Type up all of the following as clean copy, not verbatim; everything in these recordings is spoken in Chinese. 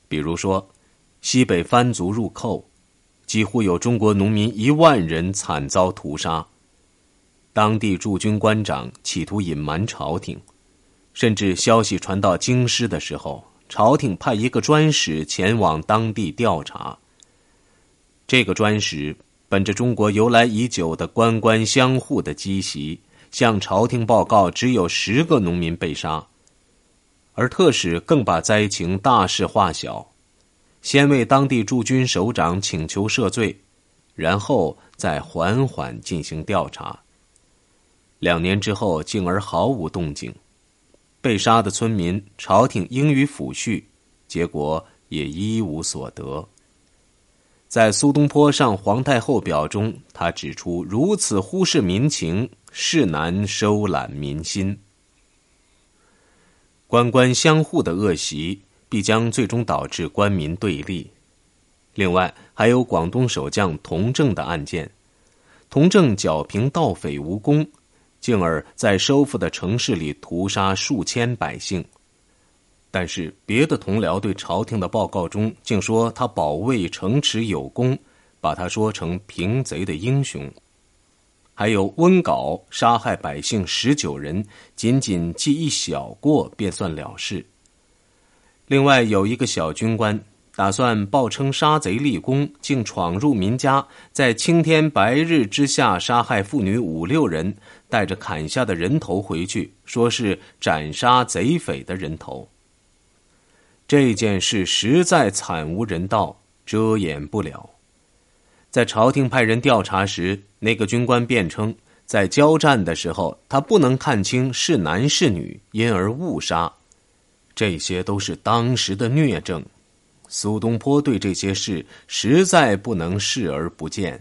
比如说，西北番族入寇，几乎有中国农民1万人惨遭屠杀。当地驻军官长企图隐瞒朝廷，甚至消息传到京师的时候，朝廷派一个专使前往当地调查。这个专使本着中国由来已久的官官相护的积习，向朝廷报告只有10个农民被杀，而特使更把灾情大事化小，先为当地驻军首长请求赦罪，然后再缓缓进行调查。2年之后，竟而毫无动静。被杀的村民，朝廷应予抚恤，结果也一无所得。在苏东坡上皇太后表中，他指出，如此忽视民情，是难收揽民心。官官相护的恶习必将最终导致官民对立。另外，还有广东守将童正的案件。童正剿平盗匪无功，进而在收复的城市里屠杀数千百姓。但是别的同僚对朝廷的报告中竟说他保卫城池有功，把他说成平贼的英雄。还有温镐杀害百姓19人，仅仅记一小过便算了事。另外有一个小军官打算报称杀贼立功，竟闯入民家，在青天白日之下杀害妇女5、6人，带着砍下的人头回去，说是斩杀贼匪的人头。这件事实在惨无人道，遮掩不了。在朝廷派人调查时，那个军官辩称，在交战的时候，他不能看清是男是女，因而误杀。这些都是当时的虐症。苏东坡对这些事实在不能视而不见。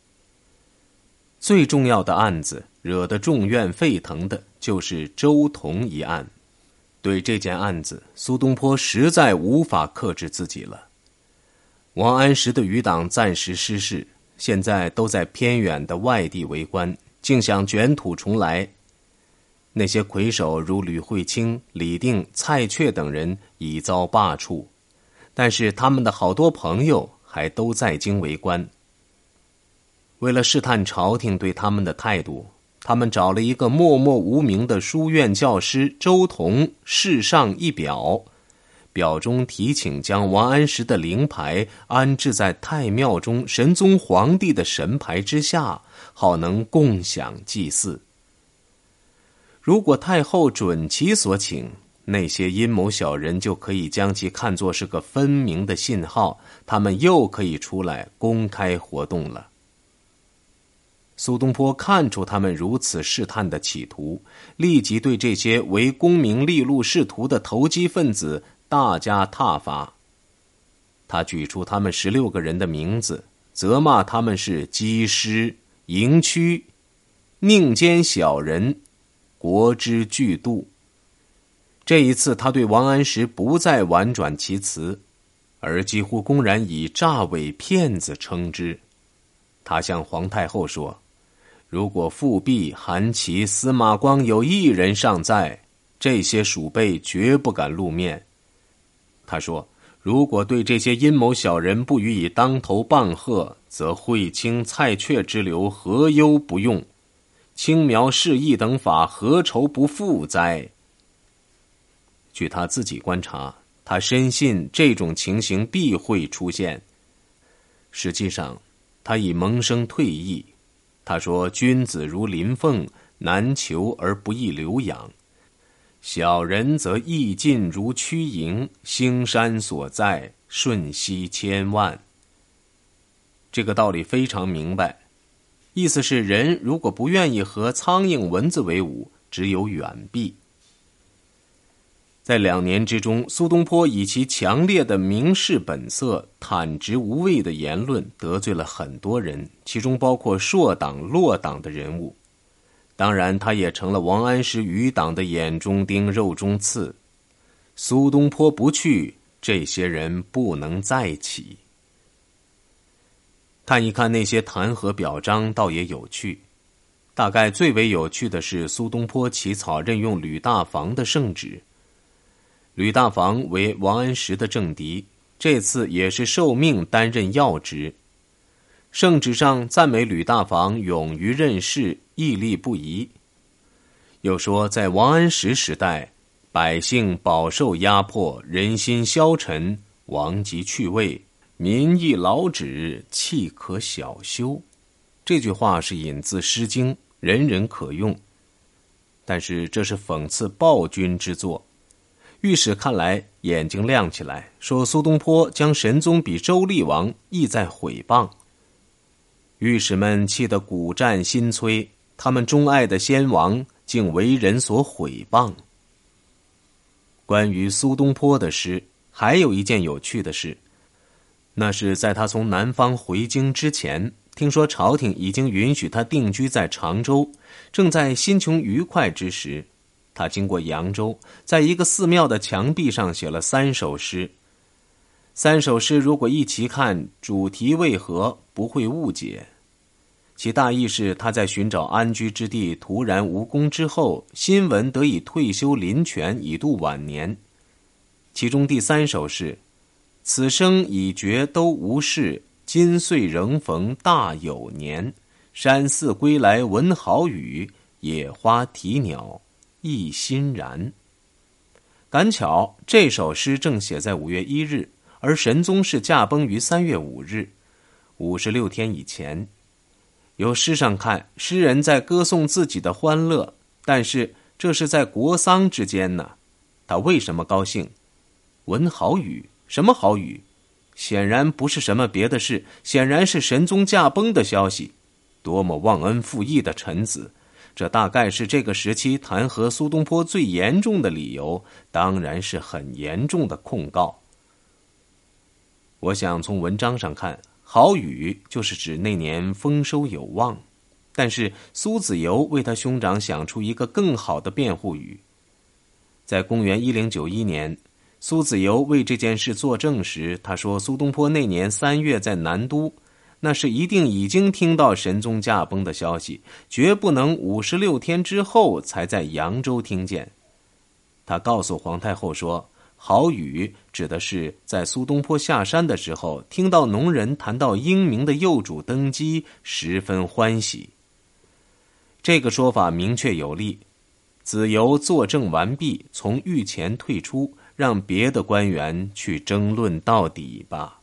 最重要的案子，惹得众怨沸腾的，就是周同一案。对这件案子，苏东坡实在无法克制自己了。王安石的余党暂时失势，现在都在偏远的外地为官，竟想卷土重来。那些魁首如吕惠卿、李定、蔡确等人已遭罢黜，但是他们的好多朋友还都在京为官。为了试探朝廷对他们的态度，他们找了一个默默无名的书院教师周同示上一表，表中提请将王安石的灵牌安置在太庙中神宗皇帝的神牌之下，好能共享祭祀。如果太后准其所请，那些阴谋小人就可以将其看作是个分明的信号，他们又可以出来公开活动了。苏东坡看出他们如此试探的企图，立即对这些为功名利禄仕途的投机分子大加挞伐。他举出他们16个人的名字，责骂他们是鸡师、营区、宁奸小人、国之巨度。这一次他对王安石不再婉转其词，而几乎公然以诈伪骗子称之。他向皇太后说，如果富弼、韩琦、司马光有1人尚在，这些鼠辈绝不敢露面。他说，如果对这些阴谋小人不予以当头棒喝，则惠卿、蔡确之流何忧不用？轻描示意等法何愁不复哉？据他自己观察，他深信这种情形必会出现。实际上，他已萌生退意。他说，君子如麟凤，难求而不易留养，小人则意尽如趋蝇，兴山所在，瞬息千万。这个道理非常明白，意思是人如果不愿意和苍蝇蚊子为伍，只有远避。在2年之中，苏东坡以其强烈的明士本色、坦直无畏的言论得罪了很多人，其中包括朔党、洛党的人物。当然，他也成了王安石余党的眼中钉、肉中刺。苏东坡不去，这些人不能再起。看一看那些弹劾表彰，倒也有趣。大概最为有趣的是苏东坡起草任用吕大防的圣旨。吕大防为王安石的政敌， 这次也是受命担任要职。圣旨上赞美吕大房勇于任事，毅力不移。又说在王安石时代，百姓饱受压迫，人心消沉，王即去位，民亦劳止，弃可小修。这句话是引自《诗经》，人人可用。但是这是讽刺暴君之作。御史看来眼睛亮起来，说苏东坡将神宗比周厉王，意在毁谤。御史们气得骨战心摧，他们钟爱的先王竟为人所毁谤。关于苏东坡的诗，还有一件有趣的事，那是在他从南方回京之前，听说朝廷已经允许他定居在常州，正在心穷愉快之时，他经过扬州，在一个寺庙的墙壁上写了3首诗。3首诗如果一起看，主题为何不会误解。其大意是他在寻找安居之地突然无功之后，新闻得以退休临泉，以度晚年。其中第3首是：此生已觉都无事，今岁仍逢大有年。山寺归来闻好语，野花啼鸟意欣然。赶巧这首诗正写在5月1日，而神宗是驾崩于3月5日，56天以前。由诗上看，诗人在歌颂自己的欢乐，但是这是在国丧之间呢。他为什么高兴？闻好语，什么好语？显然不是什么别的事，显然是神宗驾崩的消息。多么忘恩负义的臣子！这大概是这个时期弹劾苏东坡最严重的理由，当然是很严重的控告。我想从文章上看，好语就是指那年丰收有望，但是苏子由为他兄长想出一个更好的辩护语。在公元1091年，苏子由为这件事作证时，他说苏东坡那年3月在南都，那是一定已经听到神宗驾崩的消息，绝不能56天之后才在扬州听见。他告诉皇太后说，好语指的是在苏东坡下山的时候，听到农人谈到英明的幼主登基，十分欢喜。这个说法明确有力。子由作证完毕，从御前退出，让别的官员去争论到底吧。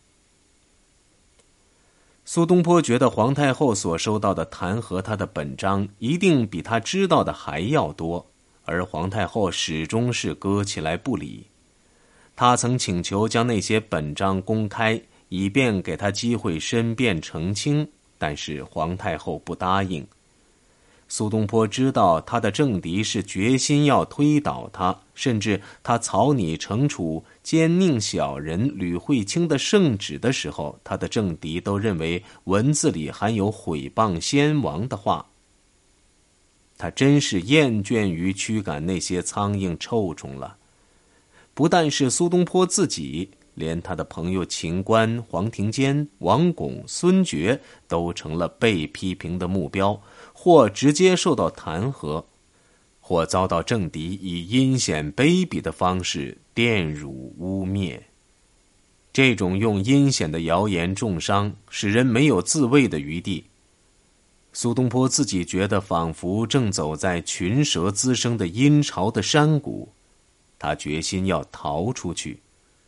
苏东坡觉得皇太后所收到的弹劾他的本章一定比他知道的还要多，而皇太后始终是搁起来不理。他曾请求将那些本章公开，以便给他机会申辩澄清，但是皇太后不答应。苏东坡知道他的政敌是决心要推倒他，甚至他草拟惩处奸佞小人吕惠卿的圣旨的时候，他的政敌都认为文字里含有毁谤先王的话。他真是厌倦于驱赶那些苍蝇臭虫了。不但是苏东坡自己，连他的朋友秦观、黄庭坚、王巩、孙觉都成了被批评的目标，或直接受到弹劾，或遭到政敌以阴险卑鄙的方式玷辱污蔑。这种用阴险的谣言重伤，使人没有自卫的余地。苏东坡自己觉得仿佛正走在群蛇滋生的阴潮的山谷，他决心要逃出去。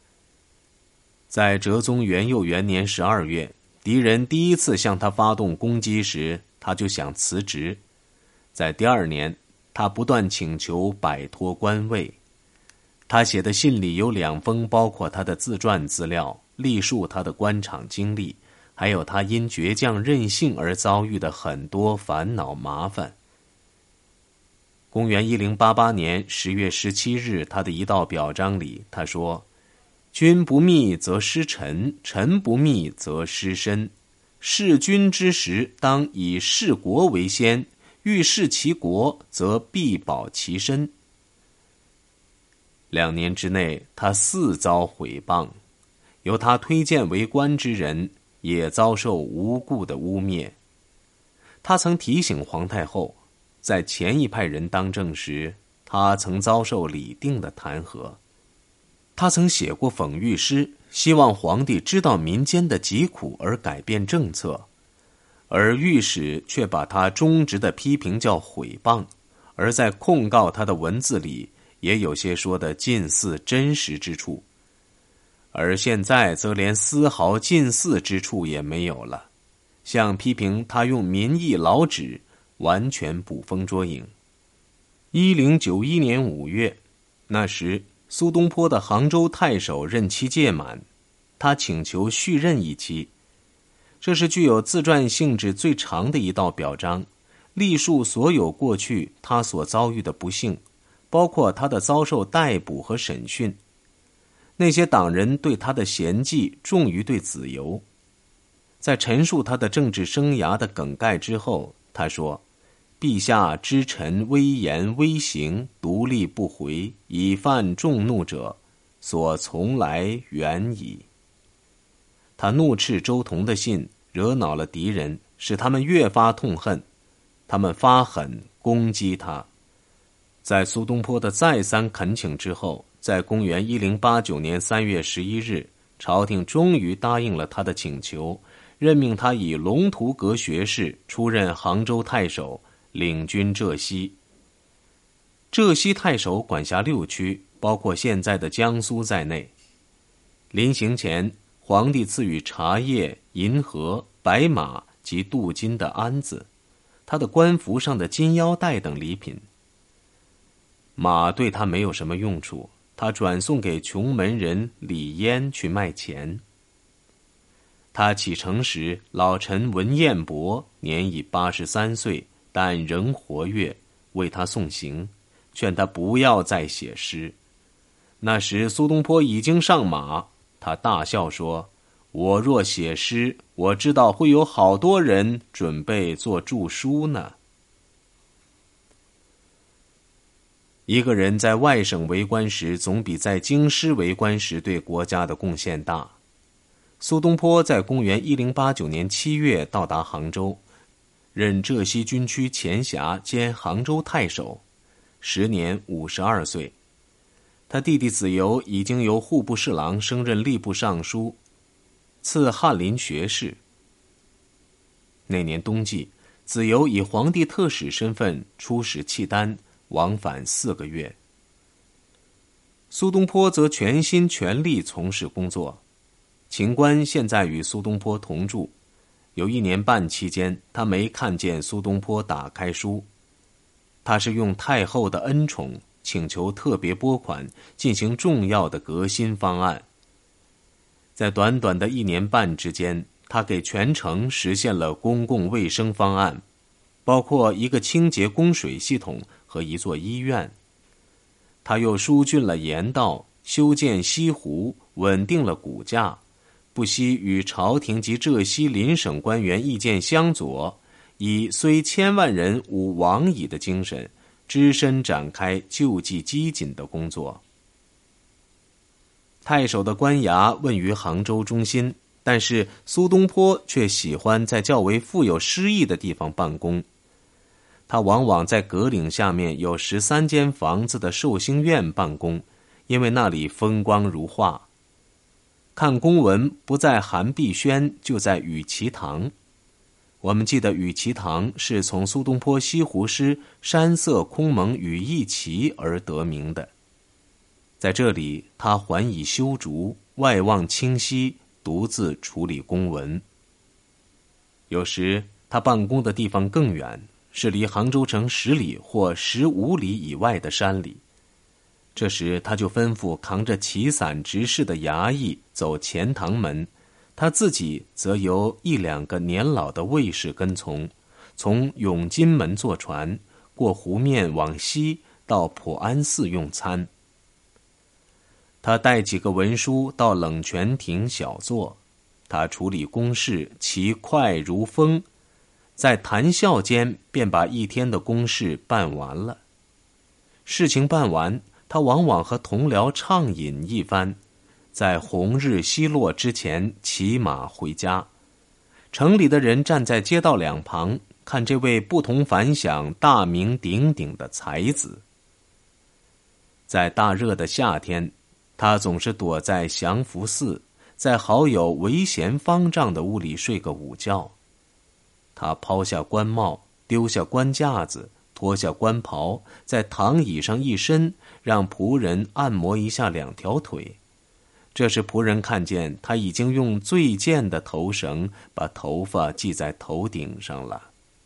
在哲宗元佑元年12月，敌人第一次向他发动攻击时，他就想辞职。在第2年，他不断请求摆脱官位。他写的信里有2封包括他的自传资料，历述他的官场经历，还有他因倔强任性而遭遇的很多烦恼麻烦。公元1088年10月17日，他的一道表彰里，他说：君不密则失臣，臣不密则失身。弑君之时，当以弑国为先，欲弑其国，则必保其身。2年之内，他4遭毁谤，由他推荐为官之人也遭受无故的污蔑。他曾提醒皇太后，在前一派人当政时，他曾遭受李定的弹劾。他曾写过讽喻诗， 希望皇帝知道民间的疾苦而改变政策，而御史却把他忠直的批评叫毁谤，而在控告他的文字里也有些说的近似真实之处，而现在则连丝毫近似之处也没有了，像批评他用民意老纸完全捕风捉影。1091年5月，那时苏东坡的杭州太守任期届满，他请求续任一期。这是具有自传性质最长的一道表彰，历述所有过去他所遭遇的不幸，包括他的遭受逮捕和审讯。那些党人对他的嫌忌重于对子由。在陈述他的政治生涯的梗概之后，他说：陛下知臣威严威行，独立不回，以犯众怒者，所从来远矣。他怒斥周同的信惹恼了敌人，使他们越发痛恨，他们发狠攻击他。在苏东坡的再三恳请之后，在公元1089年3月11日，朝廷终于答应了他的请求，任命他以龙图阁学士出任杭州太守，领军浙西。浙西太守管辖6区，包括现在的江苏在内。临行前，皇帝赐予茶叶、银盒、白马及镀金的鞍子，他的官服上的金腰带等礼品。马对他没有什么用处，他转送给穷门人李嫣去卖钱。他启程时，老臣文彦博年已83岁，但仍活跃，为他送行，劝他不要再写诗。那时苏东坡已经上马，他大笑说：我若写诗，我知道会有好多人准备做著书呢。一个人在外省为官时，总比在京师为官时对国家的贡献大。苏东坡在公元1089年7月到达杭州，任浙西军区前辖兼杭州太守，时年52岁。他弟弟子由已经由户部侍郎升任吏部尚书，赐翰林学士。那年冬季，子由以皇帝特使身份出使契丹，往返4个月。苏东坡则全心全力从事工作。秦观现在与苏东坡同住，有1年半期间，他没看见苏东坡打开书。他是用太后的恩宠，请求特别拨款，进行重要的革新方案。在短短的1年半之间，他给全城实现了公共卫生方案，包括一个清洁供水系统和一座医院。他又疏浚了盐道，修建西湖，稳定了谷价，不惜与朝廷及浙西邻省官员意见相左，以虽千万人吾往矣的精神，只身展开救济饥馑的工作。太守的官衙位于杭州中心，但是苏东坡却喜欢在较为富有诗意的地方办公。他往往在阁岭下面有13间房子的寿星院办公，因为那里风光如画。看公文不在韩碧轩，就在雨其堂。我们记得雨其堂是从苏东坡西湖诗山色空蒙雨亦奇而得名的。在这里，他环以修竹，外望清溪，独自处理公文。有时他办公的地方更远，是离杭州城10里或15里以外的山里。这时他就吩咐扛着旗伞执事的衙役走前堂门，他自己则由1、2个年老的卫士跟从，从永金门坐船，过湖面往西到普安寺用餐。他带几个文书到冷泉亭小坐，他处理公事其快如风，在谈笑间便把1天的公事办完了。事情办完，他往往和同僚畅饮一番，在红日西落之前骑马回家。城里的人站在街道两旁，看这位不同凡响、大名鼎鼎的才子。在大热的夏天，他总是躲在祥福寺， 在好友韦贤方丈的屋里睡个午觉。他抛下官帽，丢下官架子，脱下官袍，在躺椅上一伸，让仆人按摩一下两条腿。这时仆人看见他已经用最贱的头绳把头发系在头顶上了。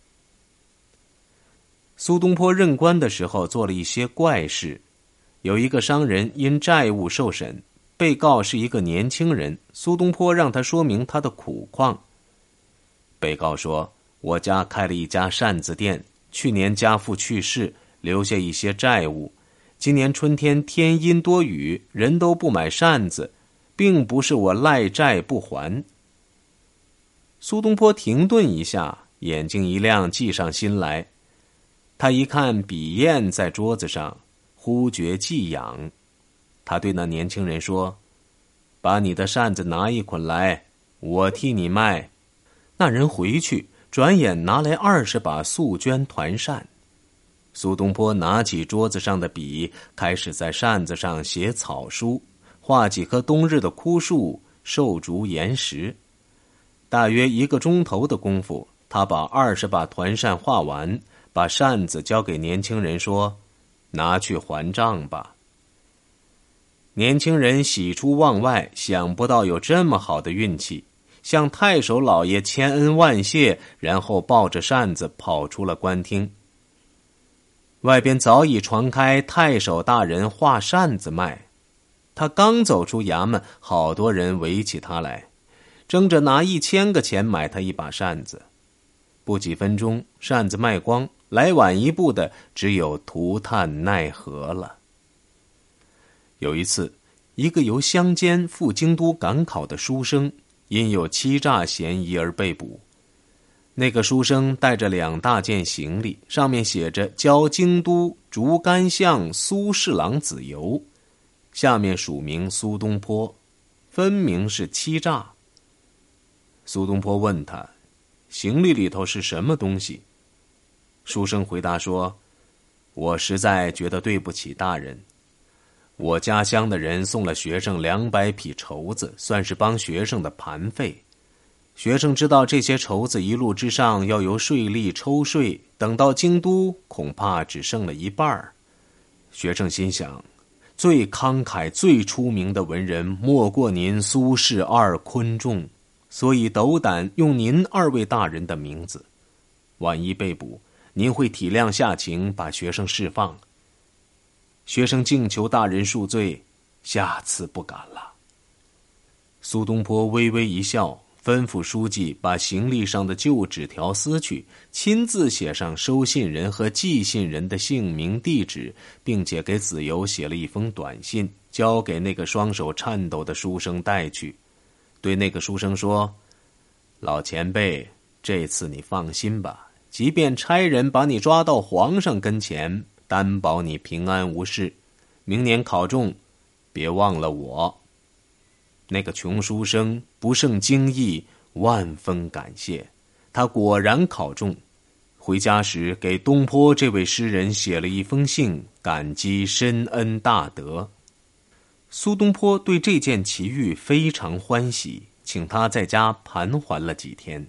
苏东坡任官的时候做了一些怪事，有一个商人因债务受审，被告是一个年轻人，苏东坡让他说明他的苦况。被告说，我家开了一家扇子店，去年家父去世，留下一些债务，今年春天天阴多雨，人都不买扇子，并不是我赖债不还。苏东坡停顿一下，眼睛一亮，记上心来。他一看笔砚在桌子上，忽觉悸痒。他对那年轻人说，把你的扇子拿一捆来，我替你卖。那人回去，转眼拿来20把素绢团扇。苏东坡拿起桌子上的笔，开始在扇子上写草书，画几棵冬日的枯树，瘦竹岩石。大约1个钟头的功夫，他把20把团扇画完，把扇子交给年轻人说，拿去还账吧。年轻人喜出望外，想不到有这么好的运气，向太守老爷千恩万谢，然后抱着扇子跑出了官厅。外边早已传开太守大人画扇子卖，他刚走出衙门，好多人围起他来，争着拿1000个钱买他一把扇子。不几分钟，扇子卖光，来晚一步的只有涂炭奈何了。有一次，一个由乡间赴京都赶考的书生，因有欺诈嫌疑而被捕。那个书生带着2大件行李，上面写着交京都竹竿巷苏侍郎子由，下面署名苏东坡，分明是欺诈。苏东坡问他，行李里头是什么东西？书生回答说，我实在觉得对不起大人，我家乡的人送了学生200匹绸子，算是帮学生的盘费。学生知道这些绸子一路之上要由税吏抽税，等到京都恐怕只剩了一半。学生心想，最慷慨最出名的文人莫过您苏轼2昆仲，所以斗胆用您2位大人的名字。万一被捕，您会体谅下情，把学生释放。学生敬求大人恕罪，下次不敢了。苏东坡微微一笑，吩咐书记把行李上的旧纸条撕去，亲自写上收信人和寄信人的姓名地址，并且给子由写了一封短信，交给那个双手颤抖的书生带去。对那个书生说，老前辈，这次你放心吧，即便差人把你抓到皇上跟前，担保你平安无事。明年考中，别忘了我。那个穷书生不胜惊异，万分感谢。他果然考中，回家时给东坡这位诗人写了一封信，感激深恩大德。苏东坡对这件奇遇非常欢喜，请他在家盘桓了几天。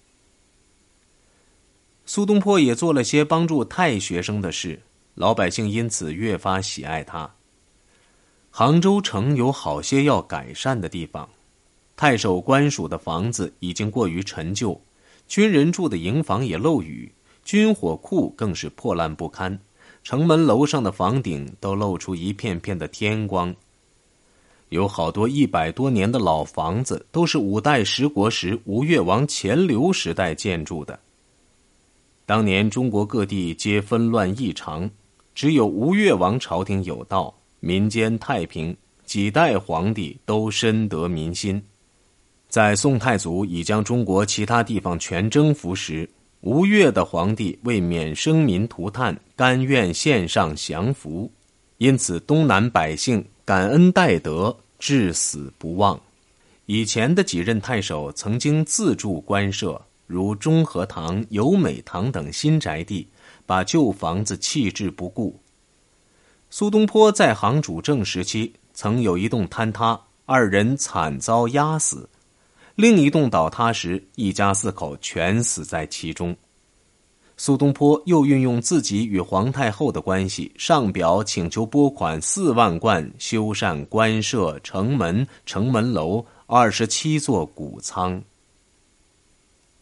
苏东坡也做了些帮助太学生的事，老百姓因此越发喜爱他。杭州城有好些要改善的地方，太守官署的房子已经过于陈旧，军人住的营房也漏雨，军火库更是破烂不堪，城门楼上的房顶都露出一片片的天光。有好多100多年的老房子，都是5代十国时吴越王钱镠时代建筑的。当年中国各地皆纷乱异常，只有吴越王朝廷有道，民间太平，几代皇帝都深得民心。在宋太祖已将中国其他地方全征服时，吴越的皇帝为免生民涂炭，甘愿献上降服，因此东南百姓感恩戴德，至死不忘。以前的几任太守曾经自筑官舍，如中和堂、友美堂等新宅地，把旧房子弃置不顾。苏东坡在杭主政时期，曾有一栋坍塌， 2人惨遭压死；另一栋倒塌时，一家4口全死在其中。苏东坡又运用自己与皇太后的关系，上表请求拨款4万贯修缮官舍、城门、城门楼、27座谷仓。